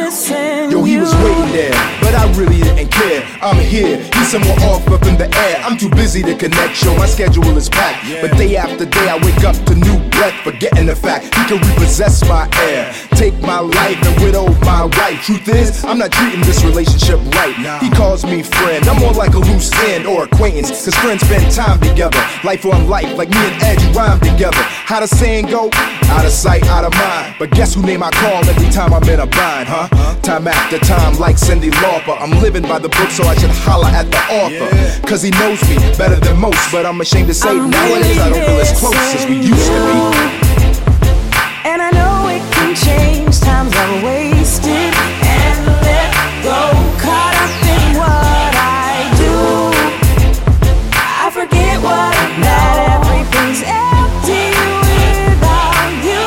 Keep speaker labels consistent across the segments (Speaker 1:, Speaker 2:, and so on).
Speaker 1: missing
Speaker 2: Yo, he was waiting there, but I really didn't care. I'm here, he's somewhere off up in the air. I'm too busy to connect, yo, my schedule is packed. But day after day I wake up to new breath, forgetting the fact he can repossess my air, take my life and widow my wife. Truth is, I'm not treating this relationship right. He calls me friend, I'm more like a loose end or acquaintance, cause friends spend time together, life on life, like me and Edge rhyme together. How the saying go? Out of sight, out of mind. But guess who name I call every time I'm in a bind, huh? Time after time, like Cyndi Lauper, I'm living by the book, so I should holler at the author, cause he knows me better than most. But I'm ashamed to say nowadays I don't feel as close as we used to be.
Speaker 1: And I know it can change, times are wasted and let go. Caught up in what I do, I forget what I know. Everything's empty without you.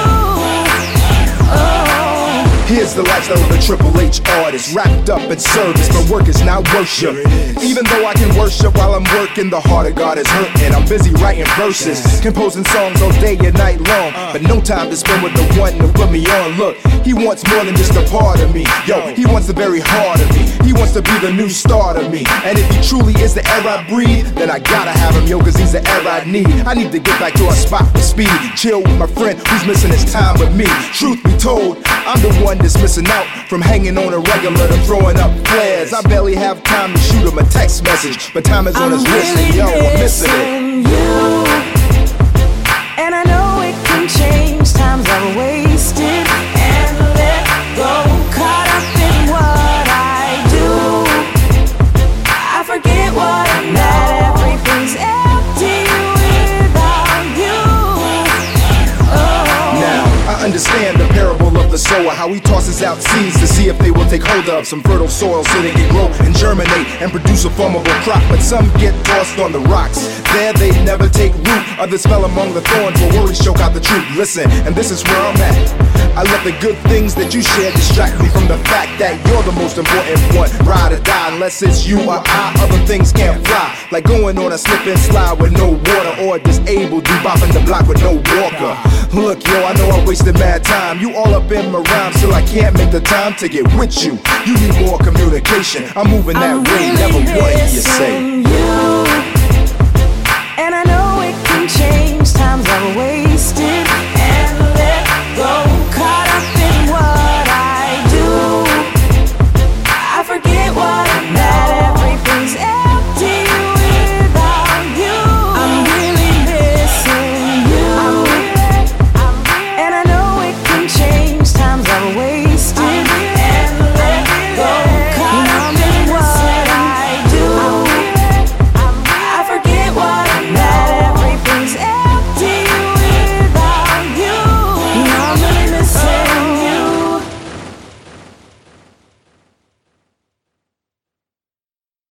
Speaker 1: Oh.
Speaker 2: Here's the lifestyle of a Triple H artist, wrapped up in service, but work is not worship. Even though I can worship while I'm working, the heart of God is hurting. I'm busy writing verses, composing songs all day and night long, but no time to spend with the one to put me on. Look, he wants more than just a part of me. Yo, he wants the very heart of me. He wants to be the new star to me. And if he truly is the air I breathe, then I gotta have him, yo, cause he's the air I need. I need to get back to a spot with speed, chill with my friend who's missing his time with me. Truth be told, I'm the one that's missing out from hanging on a regular to throwing up flares. I barely have time to shoot him a text message, but time is on his wrist and yo, I'm missing it.
Speaker 1: You. And I know it can change, times are wasted and let go. Caught up in what I do, I forget what I know. Everything's empty without you. Oh.
Speaker 2: Now, I understand the parable of the sower, how he tosses out seeds to see if they will take hold of some fertile soil so they can grow and germinate and produce a formidable crop. But some get tossed on the rocks, there they never take root. Others fell among the thorns where worries choke out the truth. Listen, and this is where I'm at. I let the good things that you share distract me from the fact that you're the most important one. Ride or die, unless it's you or I, other things can't fly. Like going on a slip and slide with no water, or disabled, do bopping the block with no walker. Look, yo, I know I wasted mad time. You all up in my rhymes till I can't make the time to get with you. You need more communication. I'm moving that way, never what you say.